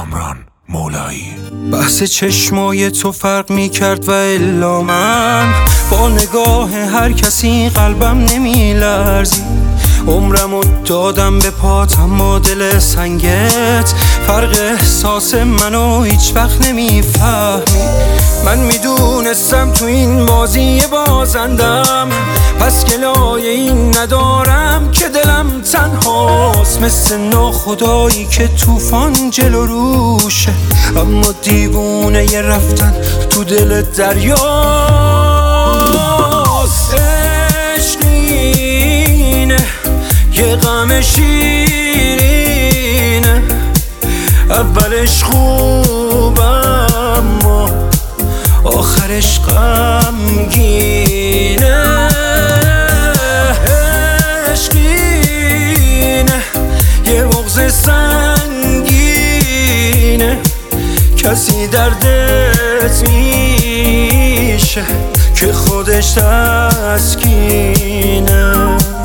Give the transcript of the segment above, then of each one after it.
کامران مولایی. بحث چشمای تو فرق میکرد و الا من با نگاه هر کسی قلبم نمیلرزی. عمرمو دادم به پات اما دل سنگت فرق احساس منو هیچ وقت نمیفهمی. من میدونستم تو این بازی بازندم، پس گلای این ندارم که دلم تنهاست، مثل ناخدایی که طوفان جلو روشه اما دیوونه ی رفتن تو دل دریاست. عشقینه یه غم شیرینه، اولش خوب اما آخرش غمگینه. عشقینه یه بغض سنگینه، کسی دردت میشه که خودش تسکینه.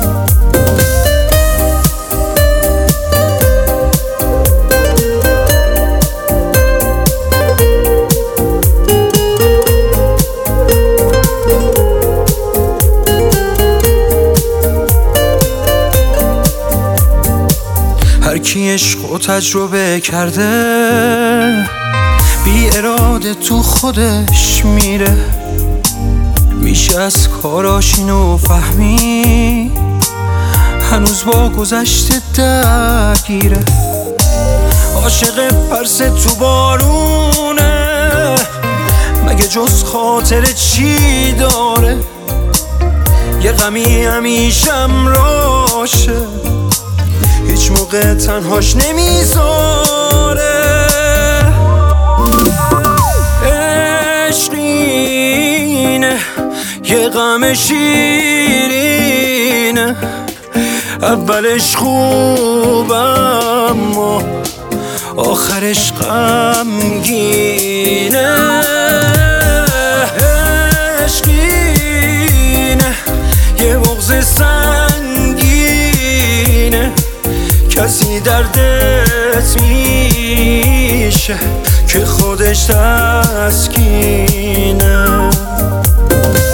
هر کی عشق و تجربه کرده بی اراده تو خودش میره، میشه از کاراش اینو فهمی هنوز با گذشته درگیره. عاشق پرس تو بارونه مگه جز خاطر چی داره، یه غمی همیشم راشه هیچ موقع تنهاش نمیذاره. عشقینه یه غم شیرینه، اولش خوب اما آخرش غمگینه. عشقینه یه بغض سنگینه، کسی دردت میشه که خودش تسکینه.